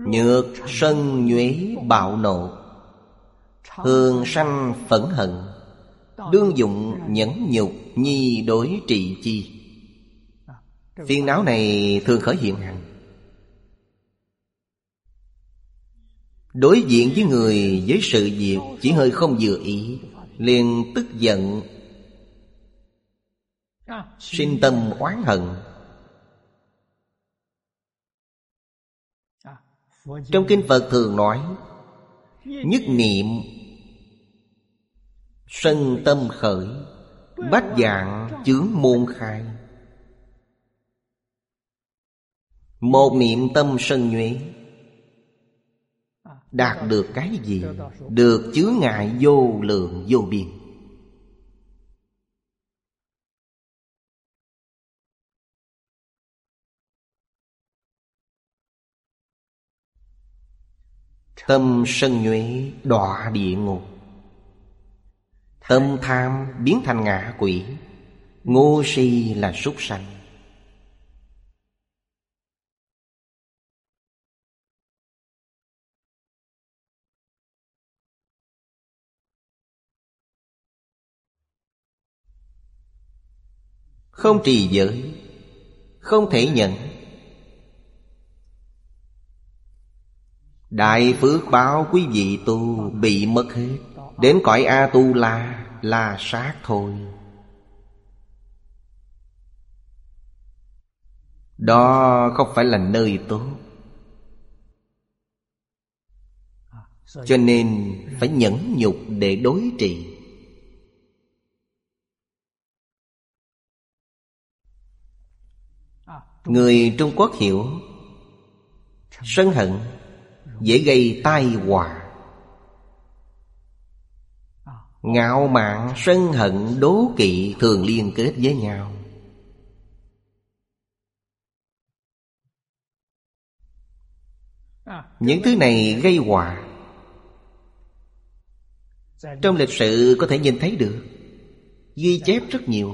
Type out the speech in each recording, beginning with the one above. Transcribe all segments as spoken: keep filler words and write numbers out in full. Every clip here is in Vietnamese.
Nhược sân nhuế bạo nộ, thường sanh phẫn hận, đương dụng nhẫn nhục, nhi đối trị chi. Phiền não này thường khởi hiện hành. Đối diện với người, với sự việc chỉ hơi không vừa ý, liền tức giận, sinh tâm oán hận. Trong kinh Phật thường nói, nhất niệm sân tâm khởi, bách dạng chướng môn khai. Một niệm tâm sân nhuế đạt được cái gì? Được chướng ngại vô lượng vô biên. Tâm sân nhuế đọa địa ngục, tâm tham biến thành ngạ quỷ, ngu si là súc sanh. Không trì giới, không thể nhận. Đại phước báo quý vị tu bị mất hết. Đến cõi A-tu-la là sát thôi. Đó không phải là nơi tốt. Cho nên phải nhẫn nhục để đối trị. Người Trung Quốc hiểu, sân hận dễ gây tai họa. Ngạo mạn, sân hận, đố kỵ thường liên kết với nhau. Những thứ này gây họa. Trong lịch sử có thể nhìn thấy được, ghi chép rất nhiều.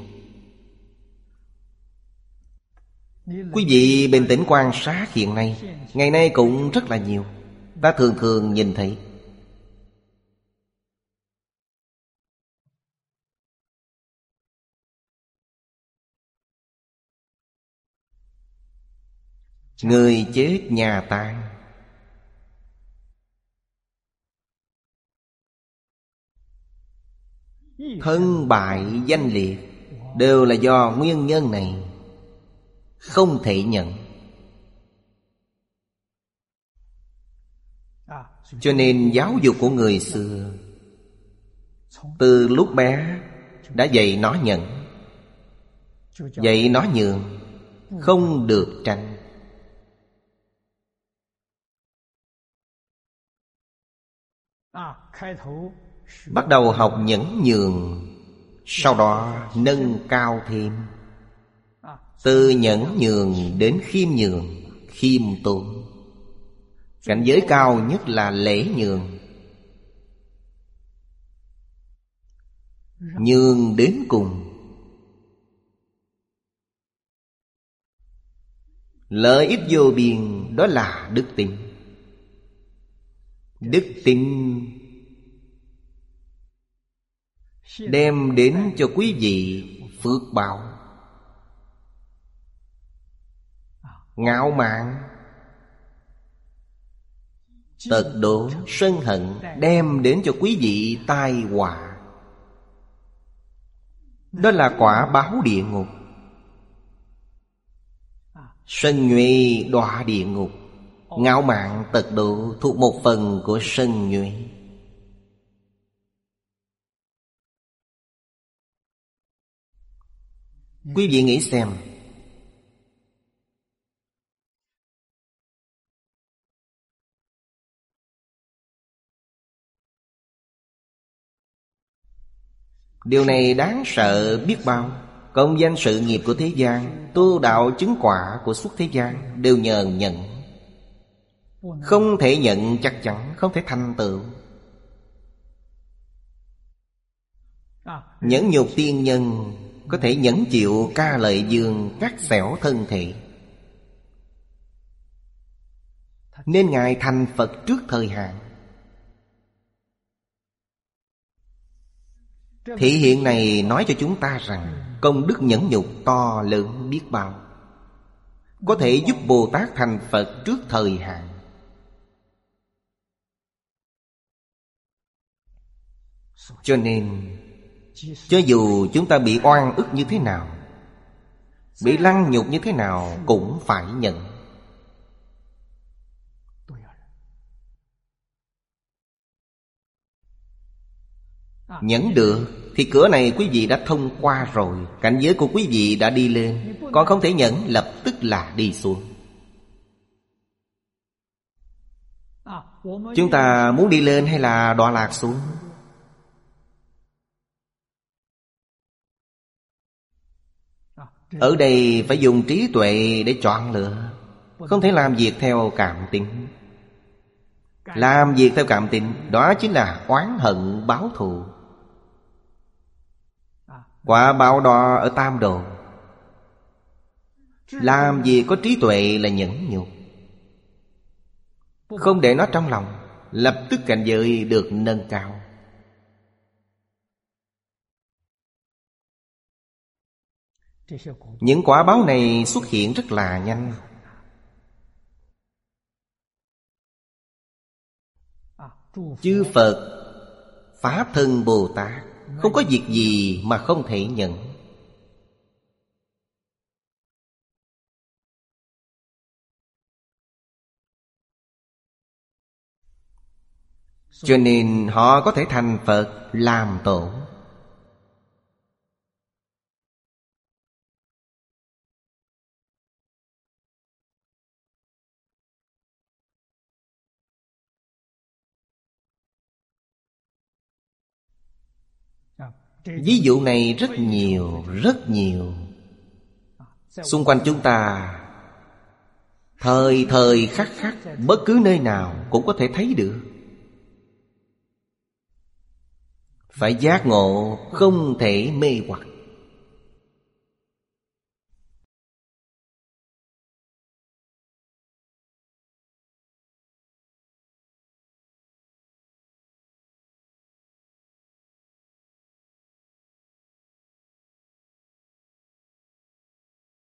Quý vị bình tĩnh quan sát hiện nay, ngày nay cũng rất là nhiều. Ta thường thường nhìn thấy. Người chết nhà tang, thân bại danh liệt, đều là do nguyên nhân này. Không thể nhận. Cho nên giáo dục của người xưa, từ lúc bé đã dạy nó nhận, dạy nó nhường, không được tranh. Bắt đầu học nhẫn nhường, sau đó nâng cao thêm. Từ nhẫn nhường đến khiêm nhường, khiêm tốn. Cảnh giới cao nhất là lễ nhường. Nhường đến cùng. Lợi ích vô biên, đó là đức tin. Đức tin đem đến cho quý vị phước báo. Ngạo mạn, tật độ, sân hận đem đến cho quý vị tai họa. Đó là quả báo địa ngục. Sân nhuệ đọa địa ngục. Ngạo mạn, tật độ thuộc một phần của sân nhuệ. Quý vị nghĩ xem, điều này đáng sợ biết bao. Công danh sự nghiệp của thế gian, tu đạo chứng quả của suốt thế gian đều nhờ nhận. Không thể nhận chắc chắn không thể thành tựu. Nhẫn nhục tiên nhân có thể nhẫn chịu ca lợi dương cắt xẻo thân thể. nên Ngài thành Phật trước thời hạn. Thị hiện này nói cho chúng ta rằng công đức nhẫn nhục to lớn biết bao, có thể giúp Bồ Tát thành Phật trước thời hạn. Cho nên cho dù chúng ta bị oan ức như thế nào, bị lăng nhục như thế nào, cũng phải nhận. Nhẫn được thì cửa này quý vị đã thông qua rồi, cảnh giới của quý vị đã đi lên. Còn không thể nhẫn, lập tức là đi xuống. Chúng ta muốn đi lên hay là đọa lạc xuống? Ở đây phải dùng trí tuệ để chọn lựa, không thể làm việc theo cảm tính. Làm việc theo cảm tính, đó chính là oán hận báo thù. Quả báo đó ở tam độ. Làm việc có trí tuệ là nhẫn nhục, không để nó trong lòng, lập tức cảnh giới được nâng cao. Những quả báo này xuất hiện rất là nhanh. Chư Phật, Pháp Thân Bồ Tát không có việc gì mà không thể nhận. Cho nên họ có thể thành Phật làm tổ. Ví dụ này rất nhiều, rất nhiều. Xung quanh chúng ta, thời thời khắc khắc, bất cứ nơi nào cũng có thể thấy được. Phải giác ngộ, không thể mê hoặc.